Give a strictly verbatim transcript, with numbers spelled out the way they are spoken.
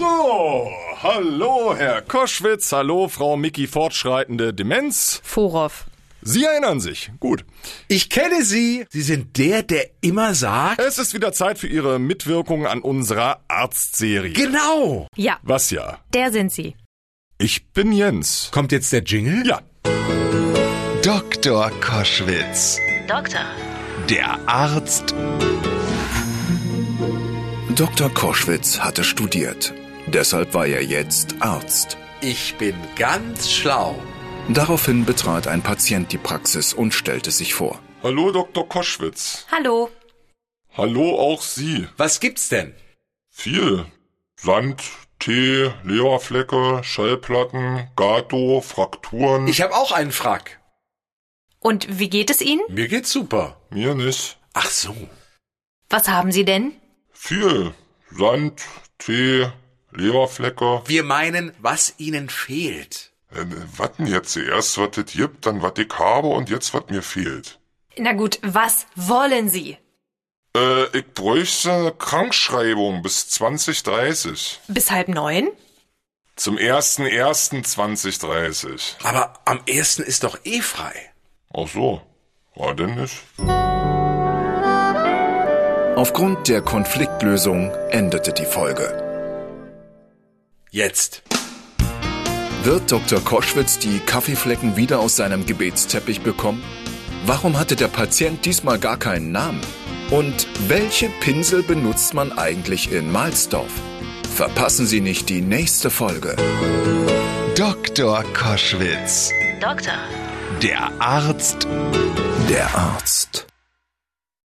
So, hallo Herr Koschwitz, hallo Frau Micky Fortschreitende Demenz. Forow. Sie erinnern sich, gut. Ich kenne Sie. Sie sind der, der immer sagt... Es ist wieder Zeit für Ihre Mitwirkung an unserer Arztserie. Genau. Ja, Was ja? der sind Sie. Ich bin Jens. Kommt jetzt der Jingle? Ja. Doktor Koschwitz. Doktor. Der Arzt. Doktor Koschwitz hatte studiert. Deshalb war er jetzt Arzt. Ich bin ganz schlau. Daraufhin betrat ein Patient die Praxis und stellte sich vor. Hallo Doktor Koschwitz. Hallo. Hallo auch Sie. Was gibt's denn? Viel. Sand, Tee, Leberflecke, Schallplatten, Gato, Frakturen. Ich habe auch einen Frack. Und wie geht es Ihnen? Mir geht's super. Mir nicht. Ach so. Was haben Sie denn? Viel. Sand, Tee, Leberflecke. Wir meinen, was Ihnen fehlt. Äh, was denn jetzt? Erst was es gibt, dann was ich habe und jetzt was mir fehlt. Na gut, was wollen Sie? Äh, ich bräuchte eine Krankschreibung bis zwanzig dreißig. Bis halb neun? Zum ersten ersten zwanzig dreißig. Aber am ersten ist doch eh frei. Ach so. Ja, denn nicht. Aufgrund der Konfliktlösung endete die Folge. Jetzt. Wird Doktor Koschwitz die Kaffeeflecken wieder aus seinem Gebetsteppich bekommen? Warum hatte der Patient diesmal gar keinen Namen? Und welche Pinsel benutzt man eigentlich in Mahlsdorf? Verpassen Sie nicht die nächste Folge. Doktor Koschwitz. Doktor. Der Arzt. Der Arzt.